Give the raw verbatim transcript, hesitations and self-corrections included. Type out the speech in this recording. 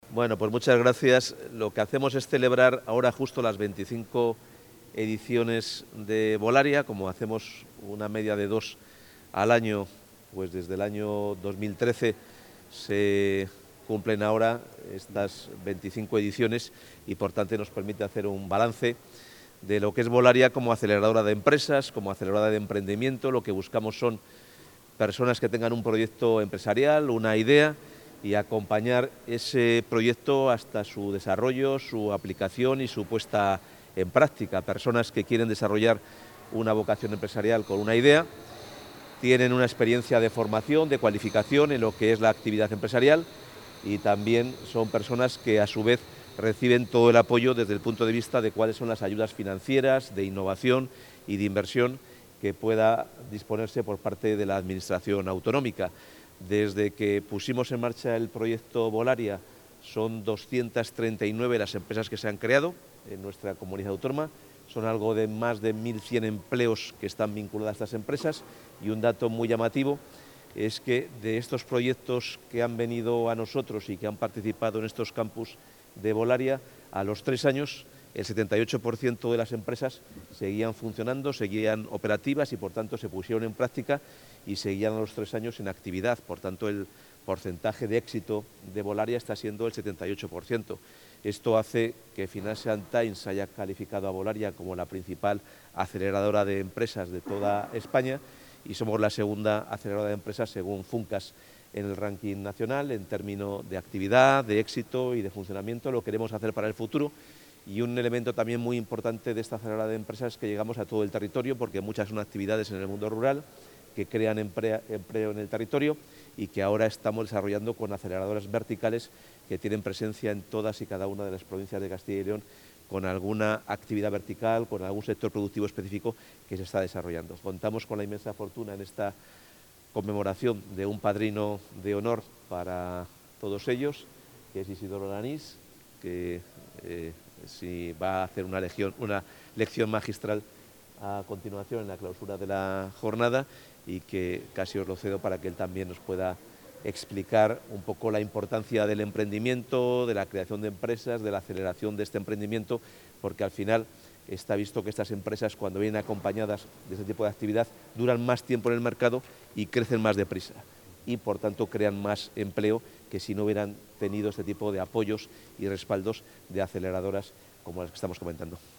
Bueno, pues muchas gracias. Lo que hacemos es celebrar ahora justo las veinticinco ediciones de Volaria, como hacemos una media de dos al año, pues desde el año dos mil trece se cumplen ahora estas veinticinco ediciones y por tanto nos permite hacer un balance de lo que es Volaria como aceleradora de empresas, como aceleradora de emprendimiento. Lo que buscamos son personas que tengan un proyecto empresarial, una idea, y acompañar ese proyecto hasta su desarrollo, su aplicación y su puesta en práctica. Personas que quieren desarrollar una vocación empresarial con una idea, tienen una experiencia de formación, de cualificación en lo que es la actividad empresarial, y también son personas que a su vez reciben todo el apoyo desde el punto de vista de cuáles son las ayudas financieras, de innovación y de inversión que pueda disponerse por parte de la Administración autonómica. Desde que pusimos en marcha el proyecto Volaria, son doscientas treinta y nueve las empresas que se han creado en nuestra comunidad autónoma. Son algo de más de mil cien empleos que están vinculados a estas empresas, y un dato muy llamativo es que de estos proyectos que han venido a nosotros y que han participado en estos campus de Volaria, a los tres años el setenta y ocho por ciento de las empresas seguían funcionando, seguían operativas y por tanto se pusieron en práctica y seguían a los tres años en actividad. Por tanto, el porcentaje de éxito de Volaria está siendo el setenta y ocho por ciento. Esto hace que Financial Times haya calificado a Volaria como la principal aceleradora de empresas de toda España, y somos la segunda aceleradora de empresas según Funcas en el ranking nacional en términos de actividad, de éxito y de funcionamiento. Lo queremos hacer para el futuro. Y un elemento también muy importante de esta aceleradora de empresas es que llegamos a todo el territorio, porque muchas son actividades en el mundo rural que crean empleo, empleo en el territorio, y que ahora estamos desarrollando con aceleradoras verticales que tienen presencia en todas y cada una de las provincias de Castilla y León, con alguna actividad vertical, con algún sector productivo específico que se está desarrollando. Contamos con la inmensa fortuna en esta conmemoración de un padrino de honor para todos ellos, que es Isidoro Lanís, que eh, si va a hacer una, legión, una lección magistral a continuación en la clausura de la jornada, y que casi os lo cedo para que él también nos pueda explicar un poco la importancia del emprendimiento, de la creación de empresas, de la aceleración de este emprendimiento, porque al final está visto que estas empresas, cuando vienen acompañadas de este tipo de actividad, duran más tiempo en el mercado y crecen más deprisa, y por tanto crean más empleo que si no hubieran tenido este tipo de apoyos y respaldos de aceleradoras como las que estamos comentando.